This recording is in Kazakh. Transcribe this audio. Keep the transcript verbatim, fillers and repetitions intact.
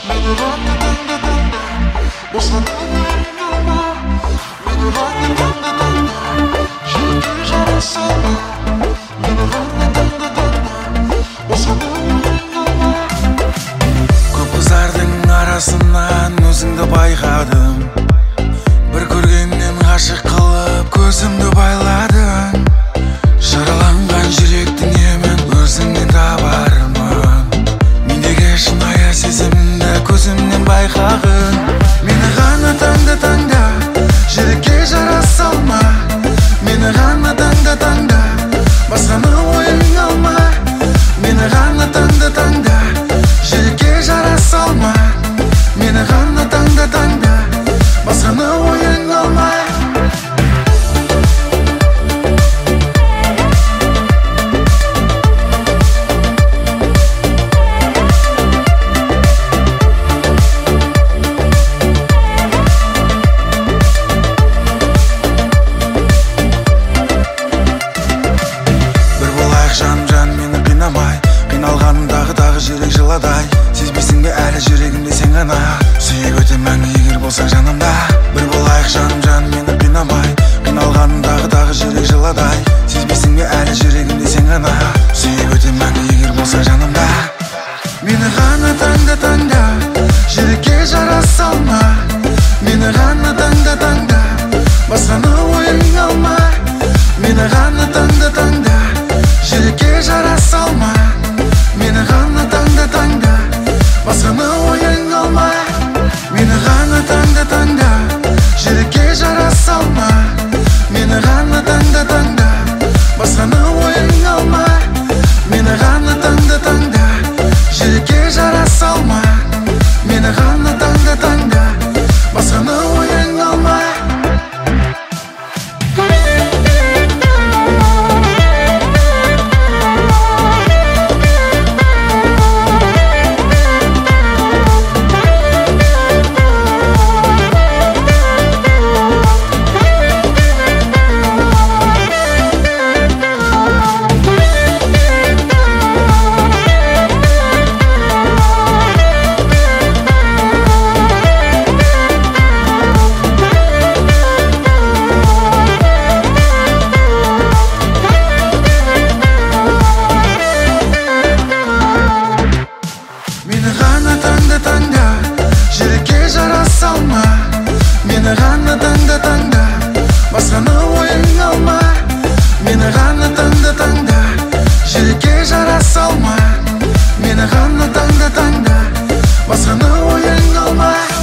Meni randı tanda tanda Basana oyun alma Meni randı tanda tanda Жүрекке жара салма Meni randı tanda tanda Basana oyun alma Көп қыздардың арасынан өзіңді байқадым Бір көргеннен ғашық қылып көзімді байладың Жараланған жүректің емін өзіңнен табармын Мендегі шынайы сезімді көзімнен байқағын Мені ғана таңда таңда жүрекке жара салма Мені ғана таңда таңда басқаны ойың алма Мені ғана таңда таңда жүрекке жара салма Мені ғана таңда таңда басқаны ойың алма жан-жан мені қинамай қиналғанымдағы-дағы жүрек жыладай Сезбейсің бе әлі жүрегімде сен ғана Сүйіп өтемін егер болсаң жанымда Бір болайық жан-жан мені қинамай қиналғанымдағы-дағы жүрек жыладай Сезбейсің бе әлі жүрегімде сен ғана Сүйіп өтемін егер болсаң жанымда Мені ғана таңда таңда жүрекке жара салма Мені ғана таңда таңда басқаны ойың алма Мені ғана таңда таңда жүрекке жара салма Мені ғана таңда таңда басқаны ойың алма Мені ғана таңда таңда жүрекке жара салма Мені ғана таңда таңда басқаны ойың алма Мені ғана таңда таңда жүрекке жара салма Мені ғана таңда таңда басқаны ойың алма таңда жүрекке жара салма Мені ғана таңда таңда басқаны ойың алма Мені ғана таңда таңда жүрекке жара салма Мені ғана таңда таңда басқаны ойың алма